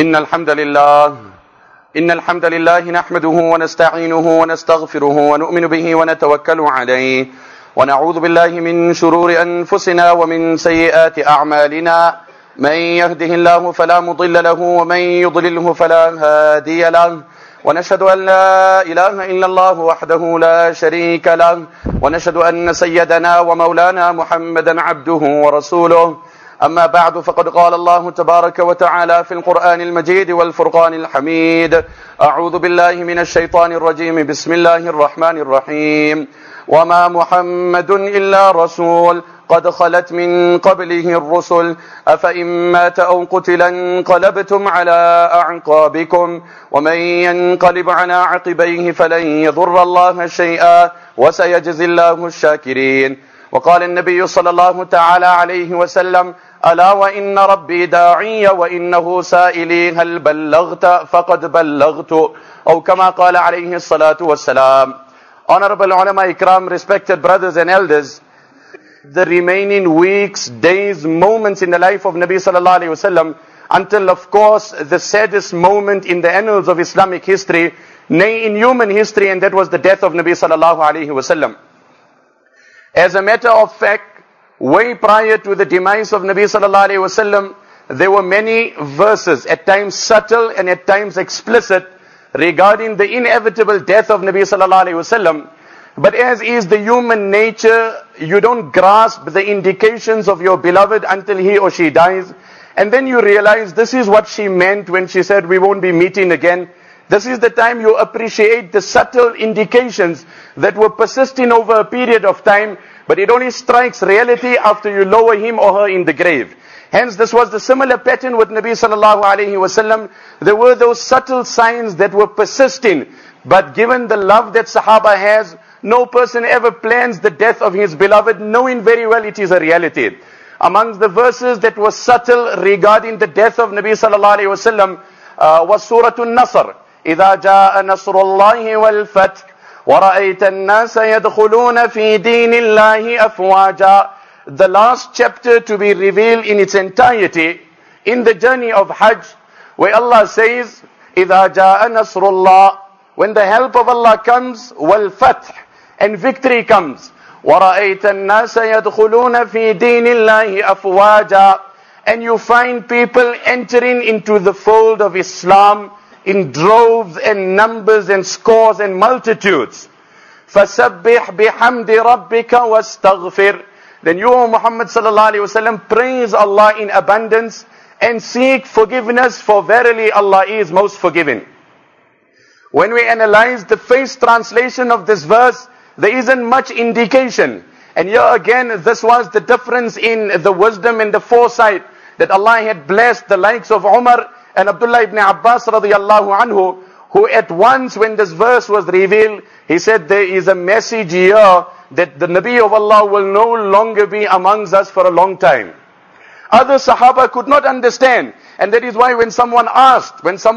إن الحمد لله نحمده ونستعينه ونستغفره ونؤمن به ونتوكل عليه ونعوذ بالله من شرور أنفسنا ومن سيئات أعمالنا من يهده الله فلا مضل له ومن يضلله فلا هادي له ونشهد أن لا إله إلا الله وحده لا شريك له ونشهد أن سيدنا ومولانا محمدا عبده ورسوله أما بعد فقد قال الله تبارك وتعالى في القرآن المجيد والفرقان الحميد أعوذ بالله من الشيطان الرجيم بسم الله الرحمن الرحيم وما محمد إلا رسول قد خلت من قبله الرسل أفإن مات أو قتل انقلبتم على أعقابكم ومن ينقلب على عقبيه فلن يضر الله شيئا وسيجزي الله الشاكرين وقال النبي صلى الله تعالى عليه وسلم ألا وإن ربي داعي وإنه سائلي هل بلغت فقد بلغت أو كما قال عليه الصلاة والسلام. Honorable ulama ikram, respected brothers and elders, the remaining weeks, days, moments in the life of Nabi sallallahu alayhi wasallam, until of course the saddest moment in the annals of Islamic history, nay in human history, and that was the death of Nabi sallallahu alayhi wasallam. As a matter of fact, way prior to the demise of Nabi sallallahu alayhi wasallam, there were many verses, at times subtle and at times explicit, regarding the inevitable death of Nabi sallallahu alayhi wasallam. But as is the human nature, you don't grasp the indications of your beloved until he or she dies. And then you realize this is what she meant when she said we won't be meeting again. This is the time you appreciate the subtle indications that were persisting over a period of time, but it only strikes reality after you lower him or her in the grave. Hence, this was the similar pattern with Nabi sallallahu alayhi wasallam. There were those subtle signs that were persisting, but given the love that Sahaba has, no person ever plans the death of his beloved, knowing very well it is a reality. Amongst the verses that were subtle regarding the death of Nabi sallallahu alayhi wasallam was Surah An-Nasr. إِذَا جَاءَ نَصْرُ اللَّهِ وَالْفَتْحِ وَرَأَيْتَ النَّاسَ يَدْخُلُونَ فِي دِينِ اللَّهِ أَفْوَاجًا. The last chapter to be revealed in its entirety in the journey of Hajj, where Allah says, إِذَا جَاءَ نَصْرُ اللَّهِ, when the help of Allah comes, وَالْفَتْحِ, and victory comes, وَرَأَيْتَ النَّاسَ يَدْخُلُونَ فِي دِينِ اللَّهِ أَفْوَاجًا, and you find people entering into the fold of Islam in droves and numbers and scores and multitudes. فَسَبِّحْ بِحَمْدِ رَبِّكَ وَاسْتَغْفِرْ. Then you, O Muhammad sallallahu alayhi wasallam, praise Allah in abundance and seek forgiveness, for verily Allah is most forgiving. When we analyze the face translation of this verse, there isn't much indication. And here again, this was the difference in the wisdom and the foresight that Allah had blessed the likes of Umar and Abdullah ibn Abbas radiyallahu anhu, who at once when this verse was revealed, he said there is a message here that the Nabi of Allah will no longer be amongst us for a long time. Other Sahaba could not understand, and that is why when someone asked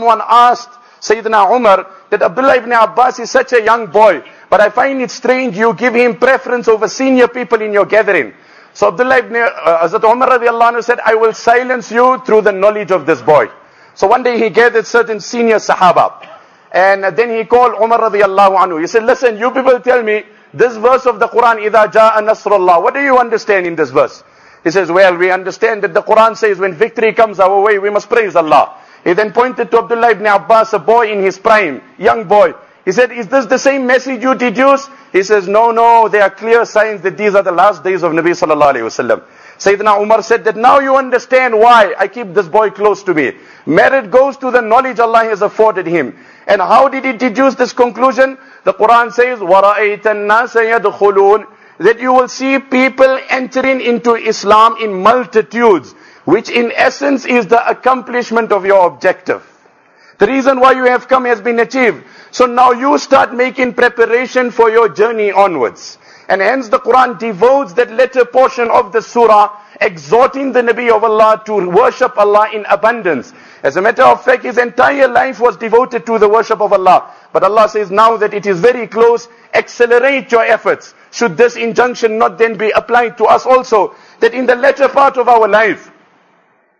Sayyidina Umar that Abdullah ibn Abbas is such a young boy, but I find it strange you give him preference over senior people in your gathering. So Abdullah ibn Hazrat Umar radiyallahu anhu said, I will silence you through the knowledge of this boy. So one day he gathered certain senior Sahaba, and then he called Umar radiyallahu anhu. He said, listen, you people tell me, this verse of the Quran, إِذَا جَاءَ نَصْرُ اللَّهِ, what do you understand in this verse? He says, well, we understand that the Quran says when victory comes our way, we must praise Allah. He then pointed to Abdullah ibn Abbas, a boy in his prime, young boy. He said, is this the same message you deduce? He says, no, there are clear signs that these are the last days of Nabi sallallahu alayhi wasallam. Sayyidina Umar said that now you understand why I keep this boy close to me. Merit goes to the knowledge Allah has afforded him. And how did he deduce this conclusion? The Quran says, وَرَأَيْتَ النَّاسَ يَدْخُلُونَ, that you will see people entering into Islam in multitudes, which in essence is the accomplishment of your objective. The reason why you have come has been achieved. So now you start making preparation for your journey onwards. And hence the Quran devotes that latter portion of the surah, exhorting the Nabi of Allah to worship Allah in abundance. As a matter of fact, his entire life was devoted to the worship of Allah. But Allah says now that it is very close, accelerate your efforts. Should this injunction not then be applied to us also, that in the latter part of our life,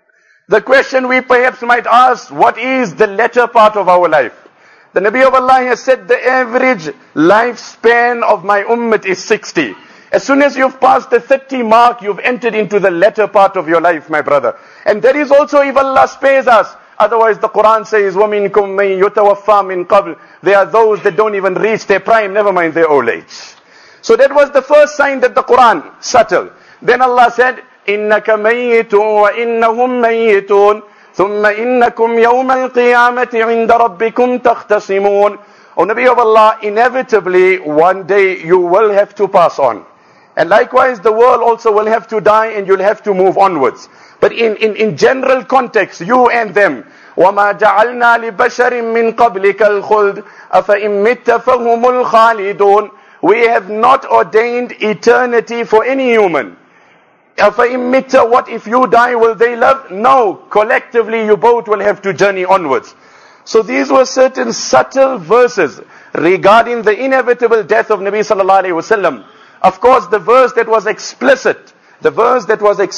The question we perhaps might ask, what is the latter part of our life? The Nabi of Allah has said the average lifespan of my ummah is 60. As soon as you've passed the 30 mark, you've entered into the latter part of your life, my brother. And that is also if Allah spares us. Otherwise the Quran says, وَمِنْكُمْ مَنْ يُتَوَفَّى مِنْ قَبْلِ. There are those that don't even reach their prime, never mind their old age. So that was the first sign that the Quran subtle. Then Allah said, إِنَّكَ مَيِّتٌ وَإِنَّهُمْ مَيِّتُونَ ثُمَّ إِنَّكُمْ يَوْمَ الْقِيَامَةِ عِنْدَ رَبِّكُمْ تَخْتَصِمُونَ. O Nabi of Allah, inevitably one day you will have to pass on. And likewise the world also will have to die and you'll have to move onwards. But in general context, you and them, وَمَا جَعَلْنَا لِبَشَرٍ مِّن قَبْلِكَ الْخُلْدِ أَفَإِن مِّتَّ فَهُمُ الْخَالِدُونَ. We have not ordained eternity for any human. أَفَإِن مِّتَّ, what if you die, will they live? No, collectively you both will have to journey onwards. So these were certain subtle verses regarding the inevitable death of Nabi sallallahu alaihi wasallam. Of course, the verse that was explicit was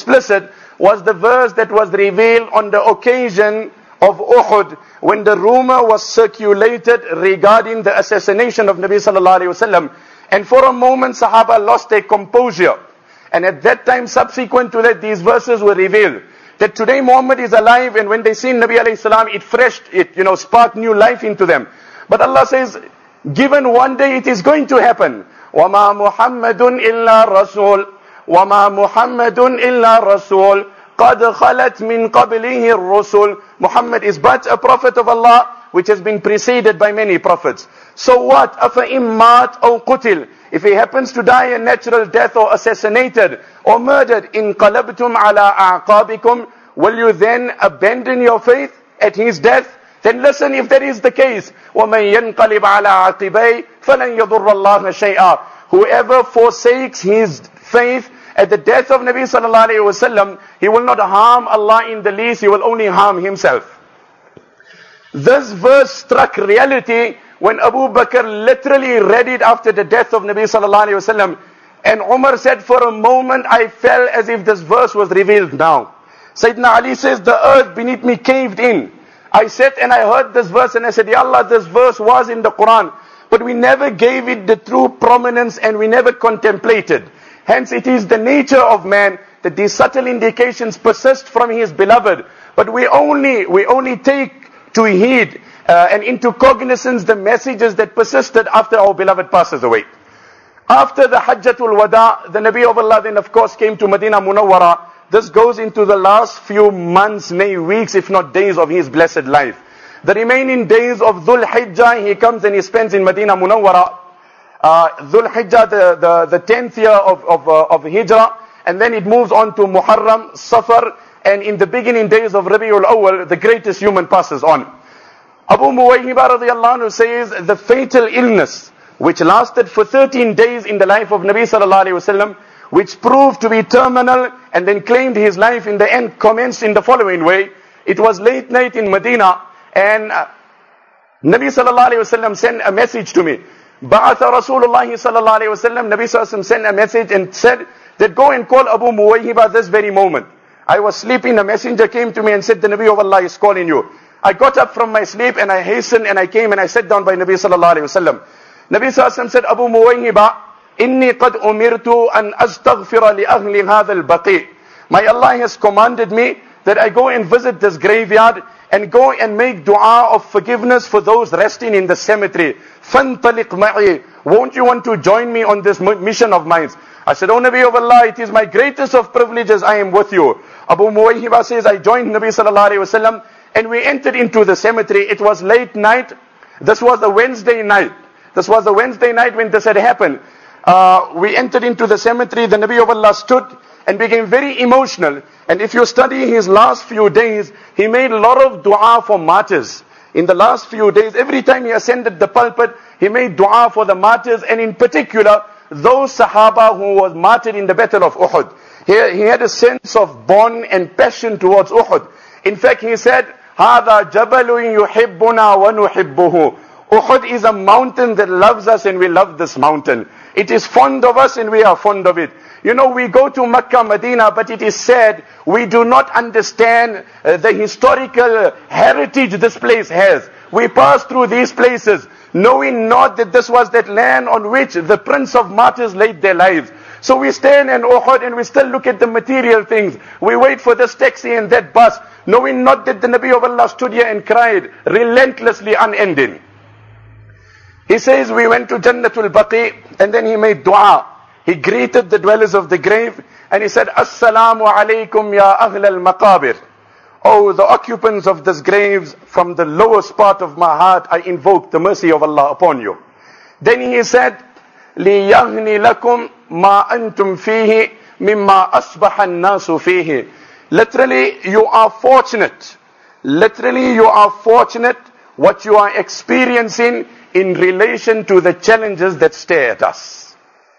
the verse that was revealed on the occasion of Uhud, when the rumor was circulated regarding the assassination of Nabi sallallahu alaihi wasallam. And for a moment, Sahaba lost their composure. And at that time, subsequent to that, these verses were revealed. That today Muhammad is alive, and when they seen Nabi alayhi salam, it sparked new life into them. But Allah says, given one day it is going to happen. وَمَا مُحَمَّدٌ إِلَّا رَسُولٌ وَمَا مُحَمَّدٌ إِلَّا رَسُولٌ قَدْ خَلَتْ مِنْ قَبْلِهِ الرُّسُلُ. Muhammad is but a prophet of Allah, which has been preceded by many prophets. So what? أَفَإِمْ مَاتْ أَوْ قُتِلْ. If he happens to die a natural death or assassinated or murdered, إِنْقَلَبْتُمْ عَلَىٰ أَعْقَابِكُمْ. Will you then abandon your faith at his death? Then listen, if that is the case, وَمَنْ يَنْقَلِبْ عَلَىٰ عَقِبَيْهِ فَلَنْ يَضُرَّ اللَّهَ شَيْئًا. Whoever forsakes his faith at the death of Nabi sallallahu alaihi wasallam, he will not harm Allah in the least, he will only harm himself. This verse struck reality when Abu Bakr literally read it after the death of Nabi sallallahu alaihi wasallam. And Umar said, for a moment I felt as if this verse was revealed now. Sayyidina Ali says, the earth beneath me caved in. I sat and I heard this verse and I said, Ya Allah, this verse was in the Quran, but we never gave it the true prominence and we never contemplated. Hence it is the nature of man that these subtle indications persist from his beloved. But we only take to heed and into cognizance the messages that persisted after our beloved passes away. After the Hajjatul Wada, the Nabi of Allah then of course came to Medina Munawwara. This goes into the last few months, nay weeks, if not days of his blessed life. The remaining days of Dhul Hijjah, he comes and he spends in Medina Munawwara. Dhul Hijjah, the 10th year of Hijrah, and then it moves on to Muharram, Safar, and in the beginning days of Rabiul Awwal, the greatest human passes on. Abu Muwayhiba radiyallahu anhu says, the fatal illness, which lasted for 13 days in the life of Nabi sallallahu alaihi wasallam, which proved to be terminal and then claimed his life in the end, commenced in the following way. It was late night in Medina, and Nabi sallallahu alaihi wasallam sent a message to me. Ba'atha Rasulullah sallallahu alaihi wasallam, Nabi sallallahu alaihi wasallam sent a message and said that go and call Abu Muwayhiba this very moment. I was sleeping, a messenger came to me and said the Nabi of Allah is calling you. I got up from my sleep and I hastened and I came and I sat down by Nabi sallallahu alaihi wasallam. Nabi sallallahu alaihi wasallam said, Abu Muwayhiba, inni qad umirtu an astaghfira li ahli hadha al-baqi. My Allah has commanded me that I go and visit this graveyard and go and make dua of forgiveness for those resting in the cemetery. Fantaliq ma'i. Won't you want to join me on this mission of mine? I said, O Nabi of Allah, it is my greatest of privileges, I am with you. Abu Muwayhiba says, I joined Nabi sallallahu alaihi wasallam and we entered into the cemetery. It was late night. This was a Wednesday night. This was a Wednesday night when this had happened. We entered into the cemetery. The Nabi of Allah stood and became very emotional. And if you study his last few days, he made a lot of dua for martyrs. In the last few days, every time he ascended the pulpit, he made dua for the martyrs, and in particular, those Sahaba who was martyred in the battle of Uhud. He had a sense of bond and passion towards Uhud. In fact, he said, هَذَا جَبَلٌ يُحِبُّنَا وَنُحِبُّهُ. Uhud is a mountain that loves us and we love this mountain. It is fond of us and we are fond of it. You know, we go to Makkah, Medina, but it is said we do not understand the historical heritage this place has. We pass through these places knowing not that this was that land on which the Prince of Martyrs laid their lives. So we stand in Uhud and we still look at the material things. We wait for this taxi and that bus, knowing not that the Nabi of Allah stood here and cried relentlessly, unending. He says we went to Jannatul Baqi and then he made dua. He greeted the dwellers of the grave and he said, Assalamu alaikum ya ahl al-maqabir. Oh, the occupants of this graves, from the lowest part of my heart, I invoke the mercy of Allah upon you. Then he said, لِيَغْنِ لَكُمْ مَا أَنْتُمْ فِيهِ مِمَّا أَصْبَحَ النَّاسُ فِيهِ. Literally, you are fortunate. Literally, you are fortunate what you are experiencing in relation to the challenges that stare at us.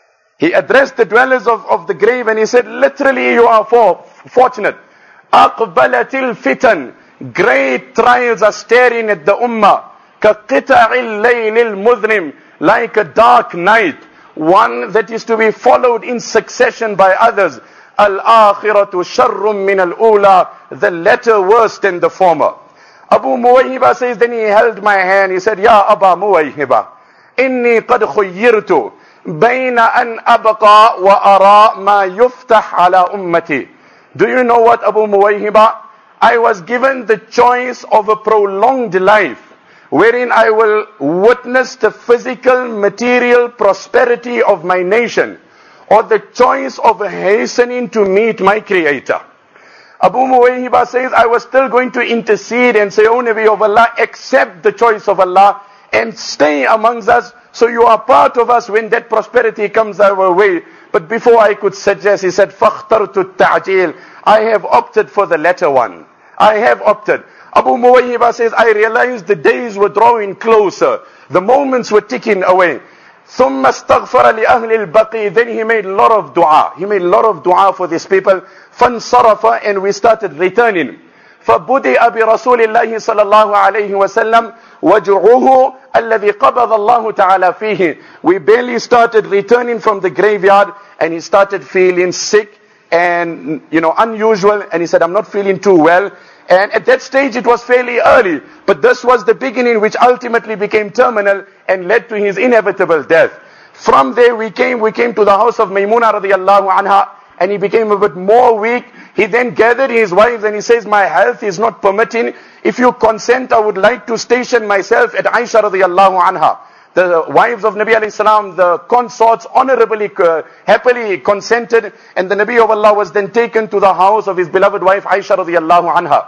He addressed the dwellers of the grave and he said, literally, you are fortunate. أَقْبَلَتِ الْفِتَنِ. Great trials are staring at the ummah. كَقِطَعِ اللَّيْلِ الْمُظْلِمِ. Like a dark night, one that is to be followed in succession by others. Al-akhiratu sharrum min al-ula. The latter worse than the former. Abu Muwayhiba says, then he held my hand. He said, Ya Aba Muwayhiba, inni qad khuyyirtu bayna an abqa wa ara ma yuftah ala ummati. Do you know what, Abu Muwayhiba? I was given the choice of a prolonged life, wherein I will witness the physical, material prosperity of my nation, or the choice of hastening to meet my Creator. Abu Muwayhiba says, I was still going to intercede and say, O Nabi of Allah, accept the choice of Allah and stay amongst us, so you are part of us when that prosperity comes our way. But before I could suggest, he said, فَاخْتَرْتُ التَّعْجِيلِ. I have opted for the latter one. I have opted. Abu Muwayhiba says, I realized the days were drawing closer. The moments were ticking away. ثُمَّ اسْتَغْفَرَ لِأَهْلِ الْبَقِي. Then he made a lot of dua. He made a lot of dua for these people. فَانْصَرَفَ. And we started returning. فَبُدِئَ بِرَسُولِ اللَّهِ صَلَى اللَّهُ عَلَيْهِ وَسَلَّمْ وَجُعُوهُ الَّذِي قَبَضَ اللَّهُ تَعَالَى فِيهِ. We barely started returning from the graveyard and he started feeling sick and, unusual. And he said, I'm not feeling too well. And at that stage it was fairly early. But this was the beginning which ultimately became terminal and led to his inevitable death. From there we came to the house of Maymuna radiallahu anha. And he became a bit more weak. He then gathered his wives and he says, my health is not permitting. If you consent, I would like to station myself at Aisha radiallahu anha. The wives of Nabi alayhi salam, the consorts honorably, happily consented. And the Nabi of Allah was then taken to the house of his beloved wife Aisha radiallahu anha.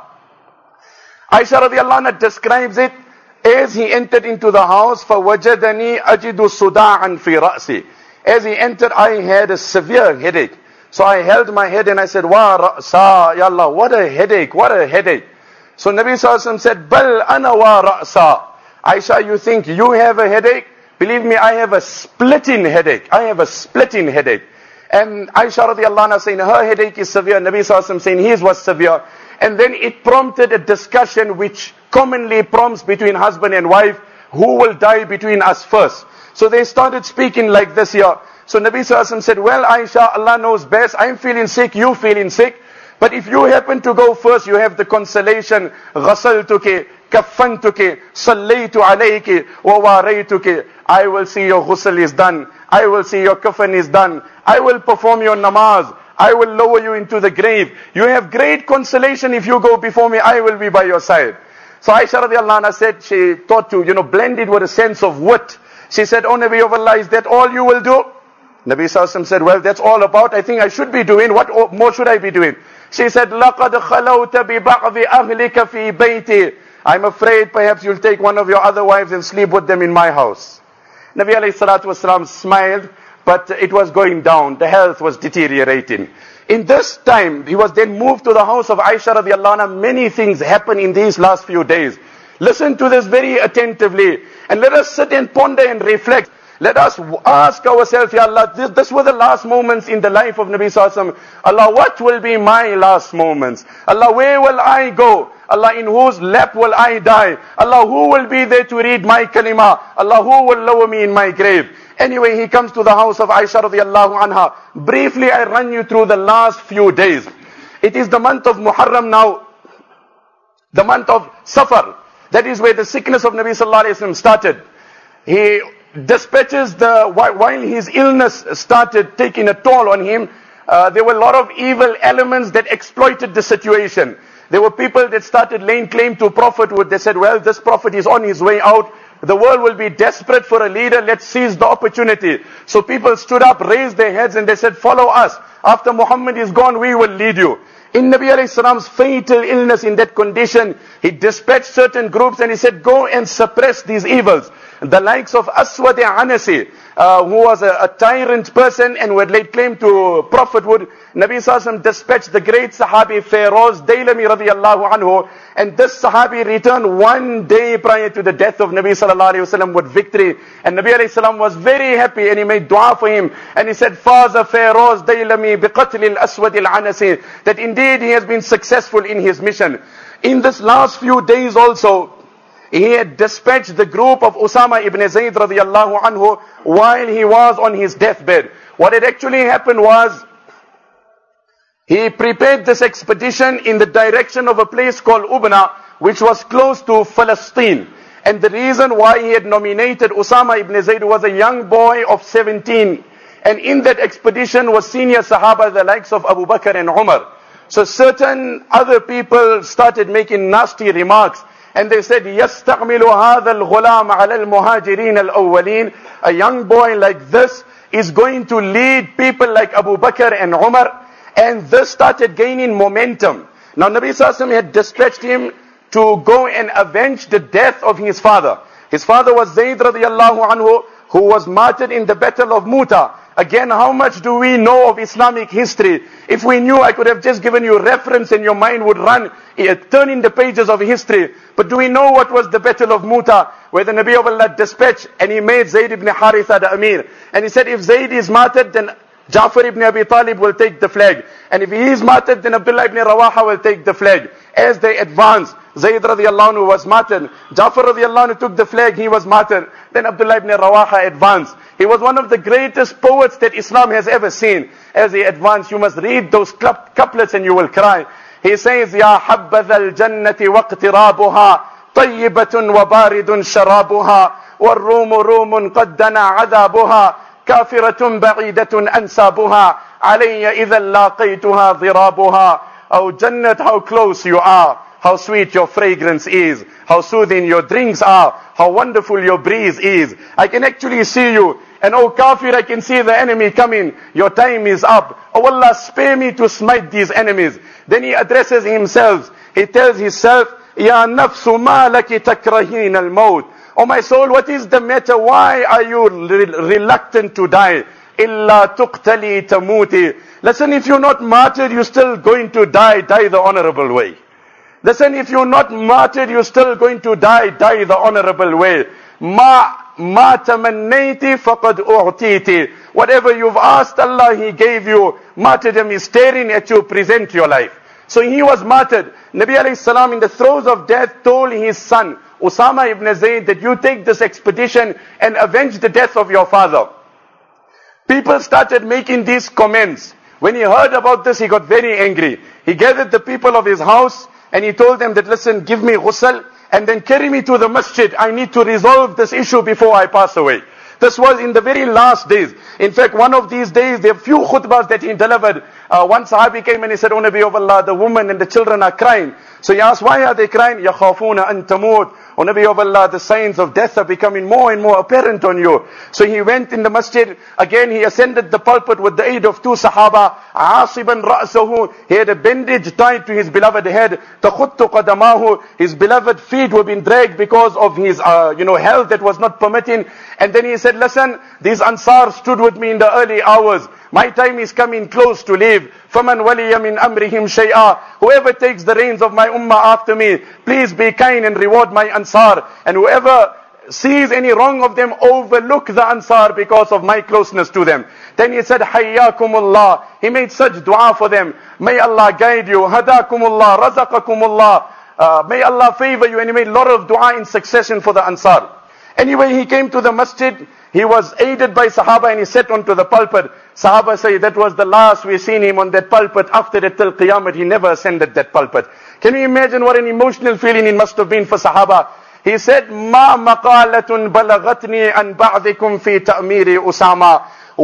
Aisha radiallahu anha describes it as he entered into the house, فَوَجَدَنِي أَجِدُ صُدَاعًا فِي رَأْسِي. As he entered, I had a severe headache. So I held my head and I said, Wa ra'sa, Ya Allah, what a headache, what a headache. So Nabi Sallallahu Alaihi Wasallam said, Bal ana wa ra'sa. Aisha, you think you have a headache? Believe me, I have a splitting headache. I have a splitting headache. And Aisha radiallahu anha saying her headache is severe. Nabi Sallallahu Alaihi Wasallam saying his was severe. And then it prompted a discussion which commonly prompts between husband and wife. Who will die between us first? So they started speaking like this here. So Nabi Sallallahu Alaihi Wasallam said, well Aisha, Allah knows best. I'm feeling sick, you feeling sick. But if you happen to go first, you have the consolation. غَسَلْتُكِ كَفَّنْتُكِ صَلَّيْتُ عَلَيْكِ وَوَارَيْتُكِ. I will see your ghusl is done. I will see your kafan is done. I will perform your namaz. I will lower you into the grave. You have great consolation if you go before me. I will be by your side. So Aisha radiallahu anha said, she thought to, blend it with a sense of wit. She said, oh Nabi of Allah, is that all you will do? Nabi Sallallahu Alaihi Wasallam said, well, that's all about. I think I should be doing. What more should I be doing? She said, لَقَدْ خَلَوْتَ بِبَعْضِ أَهْلِكَ فِي بَيْتِ. I'm afraid perhaps you'll take one of your other wives and sleep with them in my house. Nabi alayhi salatu wasalam smiled, but it was going down. The health was deteriorating. In this time, he was then moved to the house of Aisha radiallahu anha. Many things happened in these last few days. Listen to this very attentively. And let us sit and ponder and reflect. Let us ask ourselves, Ya Allah, this were the last moments in the life of Nabi Sallallahu Alaihi Wasallam. Allah, what will be my last moments? Allah, where will I go? Allah, in whose lap will I die? Allah, who will be there to read my kalima? Allah, who will lower me in my grave? Anyway, he comes to the house of Aisha radiallahu anha. Briefly, I run you through the last few days. It is the month of Muharram now, the month of Safar. That is where the sickness of Nabi Sallallahu Alaihi Wasallam started. He dispatches while his illness started taking a toll on him, there were a lot of evil elements that exploited the situation. There were people that started laying claim to prophethood. They said, well, this prophet is on his way out. The world will be desperate for a leader. Let's seize the opportunity. So people stood up, raised their heads, and they said, follow us. After Muhammad is gone, we will lead you. In Nabi alayhi salam's fatal illness, in that condition, he dispatched certain groups and he said, go and suppress these evils. The likes of Aswad Anasi, who was a tyrant person and who had laid claim to prophethood. Nabi Sallallahu Alaihi Wasallam dispatched the great Sahabi Feroz Daylami radiyallahu anhu, and this Sahabi returned one day prior to the death of Nabi Sallallahu Alaihi Wasallam with victory. And Nabi Alayhi Salam was very happy and he made dua for him. And he said, Faza Feroz Daylami biqatl al-Aswad al-Anasi, that indeed he has been successful in his mission. In this last few days also, he had dispatched the group of Usama ibn Zayd radiyallahu anhu while he was on his deathbed. What had actually happened was, he prepared this expedition in the direction of a place called Ubna, which was close to Palestine. And the reason why he had nominated Usama ibn Zayd was a young boy of 17. And in that expedition was senior Sahaba, the likes of Abu Bakr and Umar. So certain other people started making nasty remarks. And they said, يَسْتَعْمِلُ هَذَا الْغُلَامَ عَلَى الْمُهَاجِرِينَ الْأَوَّلِينَ. A young boy like this is going to lead people like Abu Bakr and Umar. And this started gaining momentum. Now Nabi Sallallahu Alaihi Wasallam had dispatched him to go and avenge the death of his father. His father was Zayd radiyallahu anhu, who was martyred in the battle of Muta. Again, how much do we know of Islamic history? If we knew, I could have just given you reference and your mind would run, turning the pages of history. But do we know what was the battle of Muta, where the Nabi of Allah dispatched and he made Zayd ibn Haritha the Amir. And he said, if Zayd is martyred, then Ja'far ibn Abi Talib will take the flag. And if he is martyred, then Abdullah ibn Rawaha will take the flag. As they advanced, Zayd radiallahu anhu was martyred. Ja'far radiallahu anhu took the flag, he was martyred. Then Abdullah ibn Rawaha advanced. He was one of the greatest poets that Islam has ever seen. As he advanced, you must read those couplets and you will cry. He says, Ya habbadha al-jannati waqtirabuha, tayyibatun wa baridun sharabuha, والروم روم قد دنا عذابها, كافرة بعيدة أنسابها, علي إذا لاقيتها ضرابها. Oh Jannat, how close you are, how sweet your fragrance is, how soothing your drinks are, how wonderful your breeze is. I can actually see you. And oh Kafir, I can see the enemy coming. Your time is up. Oh Allah, spare me to smite these enemies. Then he addresses himself. He tells himself, Ya nafsu ma laki takrahin al-maut. Oh my soul, what is the matter? Why are you reluctant to die? Illa tuqtali tamuti. Listen, if you're not martyred, you're still going to die. Die the honorable way. Listen, if you're not martyred, you're still going to die. Die the honorable way. Ma tamannayti faqad u'titi. Whatever you've asked Allah, He gave you. Martyrdom is staring at you. Present your life. So he was martyred. Nabi alayhi salam, in the throes of death, told his son Usama ibn Zayd that you take this expedition and avenge the death of your father. People started making these comments. When he heard about this, he got very angry. He gathered the people of his house and he told them that, listen, give me ghusl and then carry me to the masjid. I need to resolve this issue before I pass away. This was in the very last days. In fact, one of these days, there are few khutbahs that he delivered. One Sahabi came and he said, O Nabi of Allah, the woman and the children are crying. So he asked, why are they crying? يَخَافُونَ أَن تَمُوتُ. O Nabi of Allah, the signs of death are becoming more and more apparent on you. So he went in the masjid. Again, he ascended the pulpit with the aid of two Sahaba. عَاصِبًا رَأْسَهُ. He had a bandage tied to his beloved head. تَخُطُّ قَدَمَاهُ. His beloved feet were being dragged because of his health that was not permitting. And then he said, listen, these Ansar stood with me in the early hours. My time is coming close to leave. فَمَنْ وَلِيَ مِنْ أَمْرِهِمْ شَيْئًا. Whoever takes the reins of my ummah after me, please be kind and reward my Ansar. And whoever sees any wrong of them, overlook the Ansar because of my closeness to them. Then he said, Hayyakumullah. He made such dua for them. May Allah guide you. Hadakumullah. Razaqakumullah. May Allah favor you. And he made a lot of dua in succession for the Ansar. Anyway, he came to the masjid. He was aided by Sahaba and he sat onto the pulpit. Sahaba say that was the last we seen him on that pulpit. After that till Qiyamah, he never ascended that pulpit. Can you imagine what an emotional feeling it must have been for Sahaba? He said, Ma maqalatun balagatni an ba'dikum fi ta'miri Usama.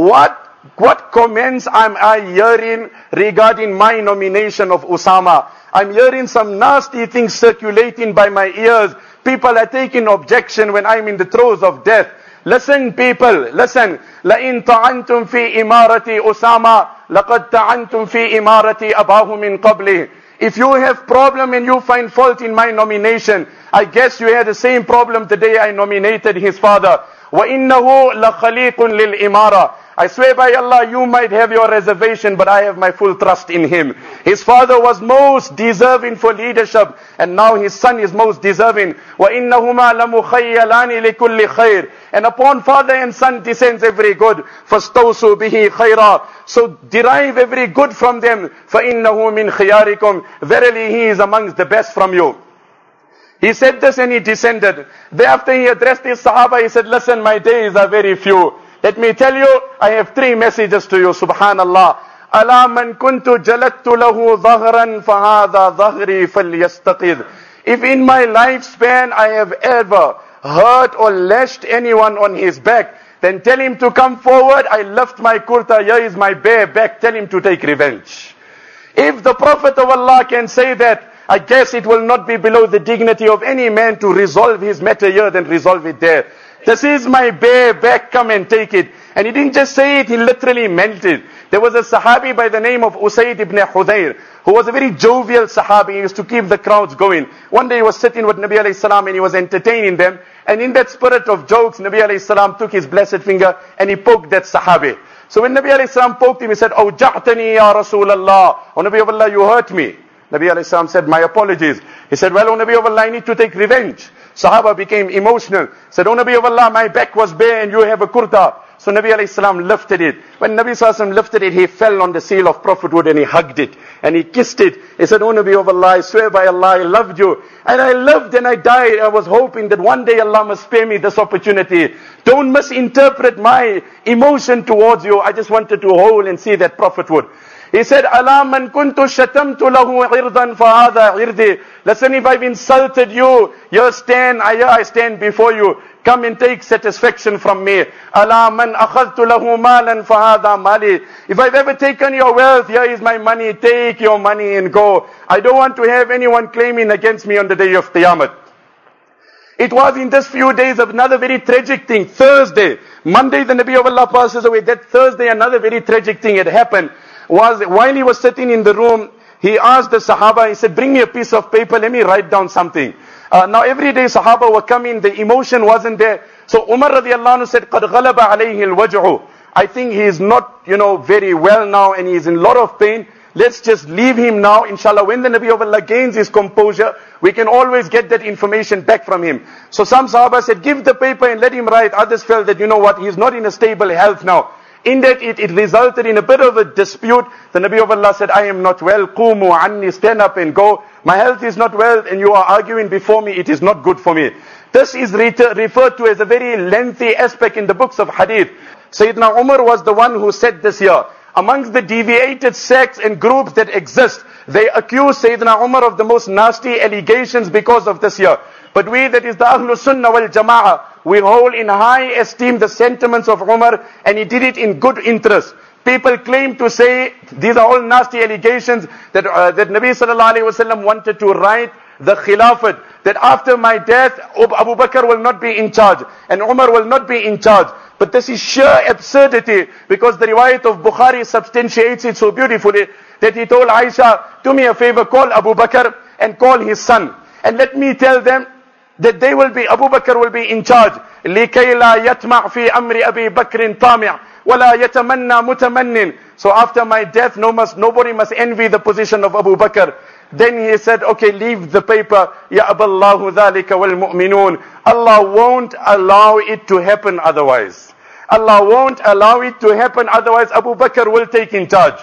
What comments am I hearing regarding my nomination of Usama? I'm hearing some nasty things circulating by my ears. People are taking objection when I'm in the throes of death. Listen people, listen. لَإِن طَعَنْتُمْ فِي إِمَارَةِ أُسَامَةَ لَقَدْ طَعَنْتُمْ فِي إِمَارَةِ أَبَاهُ مِنْ قَبْلِهِ. If you have problem and you find fault in my nomination, I guess you had the same problem the day I nominated his father. وَإِنَّهُ لَخَلِيقٌ لِلْإِمَارَةِ. I swear by Allah, you might have your reservation, but I have my full trust in him. His father was most deserving for leadership, and now his son is most deserving. وَإِنَّهُمَا لَمُخَيَّلَانِ لِكُلِّ خَيْرٍ. And upon father and son descends every good. فَاسْتَوْسُوا بِهِ خَيْرًا. So derive every good from them. فَإِنَّهُ مِنْ خِيَارِكُمْ. Verily he is amongst the best from you. He said this and he descended. Thereafter he addressed his Sahaba. He said, listen, my days are very few. Let me tell you, I have 3 messages to you, subhanallah. أَلَا مَنْ كُنْتُ جَلَدْتُ لَهُ ظَهْرًا فَهَذَا ظَهْرِي فَلْيَسْتَقِذْ. If in my lifespan I have ever hurt or lashed anyone on his back, then tell him to come forward. I left my kurta, here is my bare back, tell him to take revenge. If the Prophet of Allah can say that, I guess it will not be below the dignity of any man to resolve his matter here than resolve it there. This is my bare back, come and take it. And he didn't just say it, he literally meant it. There was a Sahabi by the name of Usayd ibn Hudayr, who was a very jovial Sahabi. He used to keep the crowds going. One day he was sitting with Nabi alayhi salam and he was entertaining them. And in that spirit of jokes, Nabi alayhi salam took his blessed finger and he poked that Sahabi. So when Nabi alayhi salam poked him, he said, Awja'tani ya Rasulallah. O Nabi of Allah, you hurt me. Nabi alayhi salam said, my apologies. He said, well, O Nabi of Allah, I need to take revenge. Sahaba became emotional. Said, O Nabi of Allah, my back was bare and you have a kurta. So Nabi alayhi salam lifted it. When Nabi sallallahu alayhi wasallam lifted it, he fell on the seal of prophethood and he hugged it. And he kissed it. He said, O Nabi of Allah, I swear by Allah, I loved you. And I loved and I died. I was hoping that one day Allah must spare me this opportunity. Don't misinterpret my emotion towards you. I just wanted to hold and see that prophethood. He said, Ala man kuntu shatamtu lahu irdan fahada irdi. Listen, if I've insulted you, here I stand before you. Come and take satisfaction from me. Ala man akhadtu lahu malan fahada mali. If I've ever taken your wealth, here is my money. Take your money and go. I don't want to have anyone claiming against me on the day of Qiyamah. It was in this few days of another very tragic thing. Thursday, Monday the Nabi of Allah passes away. That Thursday another very tragic thing had happened. Was while he was sitting in the room, he asked the Sahaba, he said, bring me a piece of paper, let me write down something. Now every day Sahaba were coming, the emotion wasn't there. So Umar radiallahu anhu said, قَدْ غَلَبَ عَلَيْهِ الْوَجْعُ. I think he is not, very well now and he is in a lot of pain. Let's just leave him now. Inshallah, when the Nabi of Allah gains his composure, we can always get that information back from him. So some Sahaba said, give the paper and let him write. Others felt that, he's not in a stable health now. In that it resulted in a bit of a dispute. The Nabi of Allah said, I am not well. Qumu anni, stand up and go. My health is not well and you are arguing before me. It is not good for me. This is referred to as a very lengthy aspect in the books of hadith. Sayyidina Umar was the one who said this here. Amongst the deviated sects and groups that exist, they accuse Sayyidina Umar of the most nasty allegations because of this here. But we, that is the Ahlus Sunnah wal Jama'ah, we hold in high esteem the sentiments of Umar, and he did it in good interest. People claim to say, these are all nasty allegations, that Nabi sallallahu alayhi wasallam wanted to write the Khilafat, that after my death, Abu Bakr will not be in charge, and Umar will not be in charge. But this is sheer absurdity, because the riwayat of Bukhari substantiates it so beautifully, that he told Aisha, do me a favor, call Abu Bakr, and call his son, and let me tell them, that Abu Bakr will be in charge. لِكَيْ لَا يَتْمَعْ فِي أَمْرِ أَبِي بَكْرٍ طَامِعٍ وَلَا يَتَمَنَّى مُتَمَنٍّ. So after my death, nobody must envy the position of Abu Bakr. Then he said, okay, leave the paper. Ya aballahu dhalika wal mu'minun. Allah won't allow it to happen otherwise. Allah won't allow it to happen otherwise. Abu Bakr will take in charge.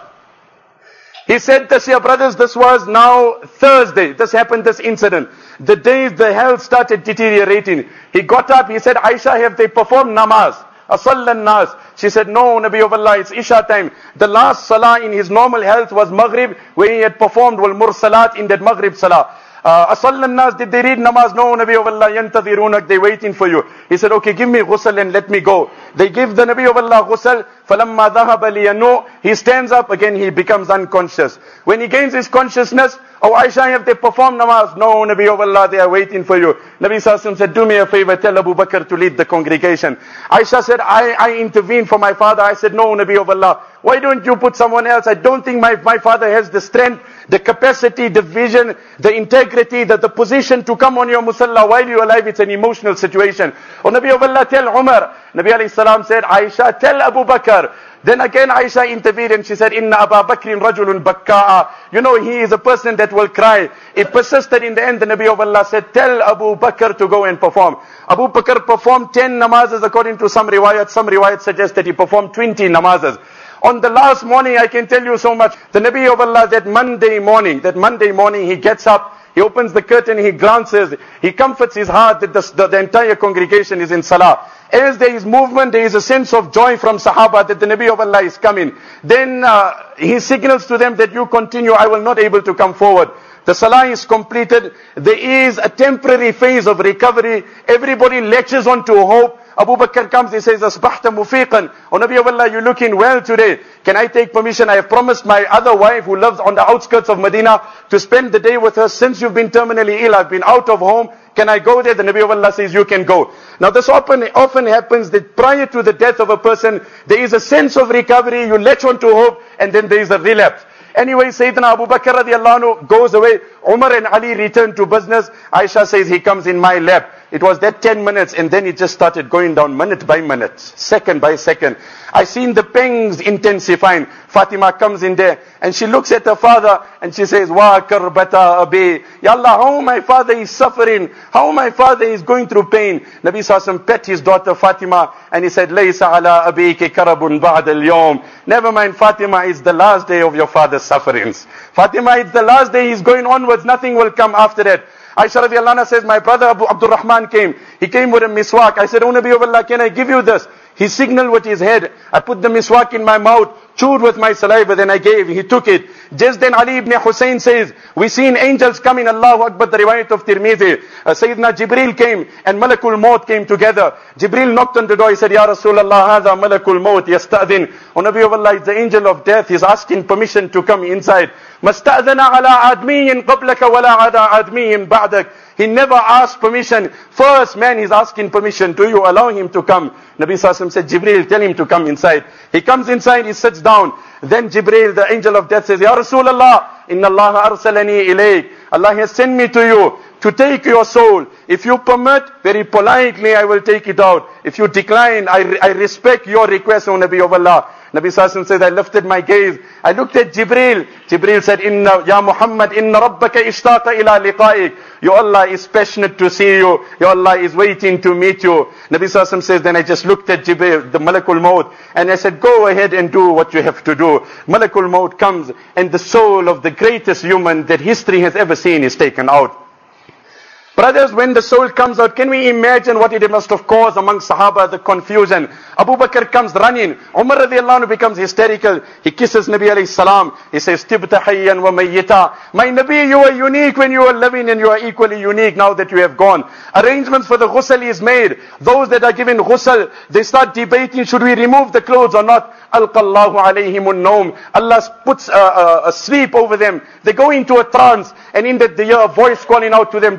He said this here, brothers, this was now Thursday. This happened, this incident. The day the health started deteriorating. He got up, he said, Aisha, have they performed namaz? Asallan nas. She said, no, Nabi of Allah, it's Isha time. The last salah in his normal health was Maghrib, where he had performed wal mursalat in that Maghrib salah. Asallan nas, did they read namaz? No, Nabi of Allah, yantadhirunak, they waiting for you. He said, okay, give me ghusl and let me go. They give the Nabi of Allah ghusl. فَلَمَّا ذَهَبَ لِيَنُوء. He stands up, again he becomes unconscious. When he gains his consciousness, oh Aisha, have they performed namaz? No, Nabi of Allah, they are waiting for you. Nabi Sallallahu said, do me a favor, tell Abu Bakr to lead the congregation. Aisha said, I intervened for my father. I said, no, Nabi of Allah, why don't you put someone else? I don't think my father has the strength, the capacity, the vision, the integrity, the position to come on your musalla while you're alive. It's an emotional situation. Oh Nabi of Allah, tell Umar. Nabi alayhi salam said, Aisha, tell Abu Bakr. Then again Aisha intervened and she said, Inna Abu Bakrin rajulun bakka'a. You know, he is a person that will cry. It persisted. In the end, the Nabi of Allah said, tell Abu Bakr to go and perform. Abu Bakr performed 10 namazes according to some riwayat. Some riwayat suggest that he performed 20 namazes. On the last morning, I can tell you so much. The Nabi of Allah, that Monday morning, he gets up, he opens the curtain, he glances, he comforts his heart that the entire congregation is in salah. As there is movement, there is a sense of joy from Sahaba that the Nabi of Allah is coming. Then he signals to them that you continue, I will not able to come forward. The salah is completed. There is a temporary phase of recovery. Everybody latches on to hope. Abu Bakr comes, he says, Asbahta mufiqan. Oh Nabi of Allah, you're looking well today. Can I take permission? I have promised my other wife who lives on the outskirts of Medina to spend the day with her. Since you've been terminally ill, I've been out of home. Can I go there? The Nabi of Allah says, you can go. Now this often happens that prior to the death of a person, there is a sense of recovery, you latch on to hope, and then there is a relapse. Anyway, Sayyidina Abu Bakr radiallahu anhu goes away. Umar and Ali return to business. Aisha says, he comes in my lap. It was that 10 minutes and then it just started going down minute by minute, second by second. I seen the pangs intensifying. Fatima comes in there and she looks at her father and she says, Wa karbata abi. Ya Allah, how my father is suffering. How my father is going through pain. Nabi Sallallahu pet his daughter Fatima and he said, Laysa ala abiki karabun ba'd al-yawm. Never mind, Fatima, it's the last day of your father's sufferings. Fatima, it's the last day, he's going onwards, nothing will come after that. Aisha radiallahu anha says, my brother Abu Abdul Rahman came. He came with a miswak. I said, oh Nabi of Allah, can I give you this? He signaled with his head. I put the miswak in my mouth, chewed with my saliva, then I gave. He took it. Just then Ali ibn Hussein says, we seen angels coming, Allahu Akbar, the riwayat of Tirmidhi. Sayyidina Jibreel came and Malakul Maut came together. Jibreel knocked on the door. He said, Ya Rasulullah, hadha Malakul Maut yasta'dhin. O Nabi of Allah, it's the angel of death. He's asking permission to come inside. Masta'dhana ala admiyin qablaka wala ala admiyin ba'dak. He never asked permission. First man, he's asking permission. Do you allow him to come? Nabi Sallallahu said, Jibreel, tell him to come inside. He comes inside, he sits down. Then Jibreel, the angel of death, says, Ya Rasulullah, inna Allah arsalani ilayk. Allah has sent me to you to take your soul. If you permit, very politely I will take it out. If you decline, I respect your request, O Nabi of Allah. Nabi Sallallahu says, I lifted my gaze. I looked at Jibreel. Jibreel said, Ya Muhammad, inna rabbaka ishtaqa ila liqa'ik. Your Allah is passionate to see you. Your Allah is waiting to meet you. Nabi Sallallahu says, then I just looked at Jibreel, the Malakul Maut, and I said, go ahead and do what you have to do. Malakul Maut comes, and the soul of the greatest human that history has ever seen is taken out. Brothers, when the soul comes out, can we imagine what it must have caused among Sahaba, the confusion? Abu Bakr comes running. Umar radiallahu anhu becomes hysterical. He kisses Nabi alayhi salam. He says, Tibta hayyan wa mayyita. My Nabi, you are unique when you are living and you are equally unique now that you have gone. Arrangements for the ghusl is made. Those that are given ghusl, they start debating, should we remove the clothes or not? Alqallahu alayhimun nawm. Allah puts a sleep over them. They go into a trance, and in that they hear a voice calling out to them, don't remove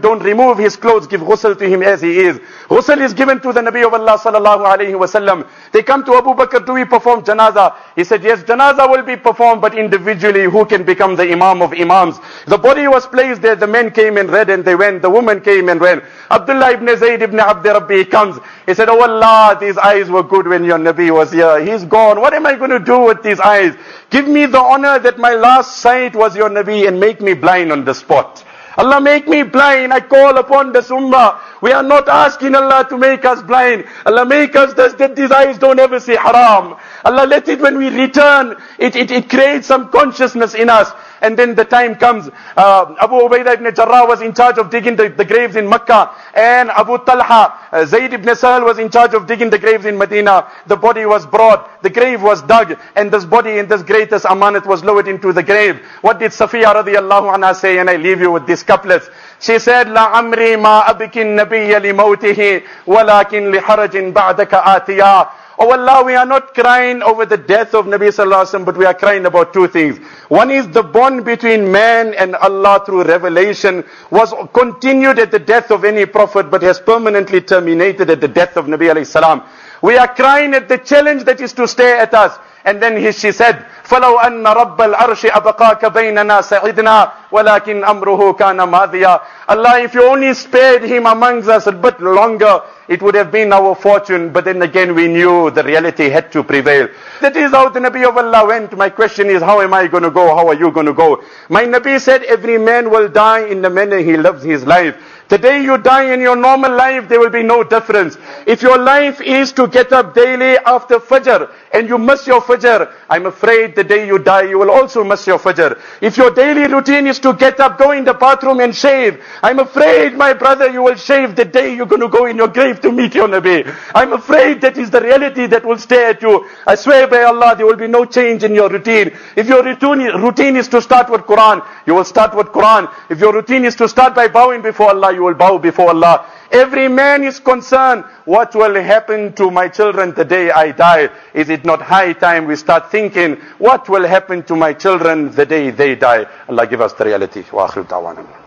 remove his clothes, give ghusl to him as he is. Ghusl is given to the Nabi of Allah sallallahu alayhi wa sallam. They come to Abu Bakr, do we perform janazah? He said, yes, janazah will be performed, but individually, who can become the imam of imams? The body was placed there, the men came and read and they went, the women came and went. Abdullah ibn Zayd ibn Abd Rabbi comes. He said, oh Allah, these eyes were good when your Nabi was here. He's gone. What am I going to do with these eyes? Give me the honor that my last sight was your Nabi and make me blind on the spot. Allah, make me blind. I call upon this ummah. We are not asking Allah to make us blind. Allah, make us that these eyes don't ever see haram. Allah, let it, when we return, it creates some consciousness in us. And then the time comes. Abu Ubaidah ibn Jarrah was in charge of digging the graves in Makkah. And Abu Talha, Zayd ibn Sahal was in charge of digging the graves in Medina. The body was brought. The grave was dug. And this body in this greatest amanat was lowered into the grave. What did Safiya radiallahu anha say? And I leave you with these couplets. She said, La amri ma abikin nabiyya li mawtihi, walakin li harajin ba'daka atiyah. Oh Allah, we are not crying over the death of Nabi sallallahu alaihi wasallam, but we are crying about two things. One is the bond between man and Allah through revelation was continued at the death of any prophet, but has permanently terminated at the death of Nabi alayhi salam. We are crying at the challenge that is to stay at us. And then she said, فَلَوْ أَنَّ رَبَّ الْعَرْشِ أَبَقَاكَ بَيْنَنَا سَعِدْنَا وَلَكِنْ أَمْرُهُ كَانَ مَاضِيًا. Allah, if you only spared him amongst us a bit longer, it would have been our fortune. But then again, we knew the reality had to prevail. That is how the Nabi of Allah went. My question is, how am I going to go? How are you going to go? My Nabi said, every man will die in the manner he lives his life. The day you die in your normal life, there will be no difference. If your life is to get up daily after Fajr, and you miss your Fajr, I'm afraid the day you die, you will also miss your Fajr. If your daily routine is to get up, go in the bathroom and shave, I'm afraid, my brother, you will shave the day you're going to go in your grave to meet your Nabi. I'm afraid that is the reality that will stay at you. I swear by Allah, there will be no change in your routine. If your routine is to start with Quran, you will start with Quran. If your routine is to start by bowing before Allah, you will bow before Allah. Every man is concerned, what will happen to my children the day I die? Is it not high time we start thinking, what will happen to my children the day they die? Allah give us the reality. Wa akhiru da'wana.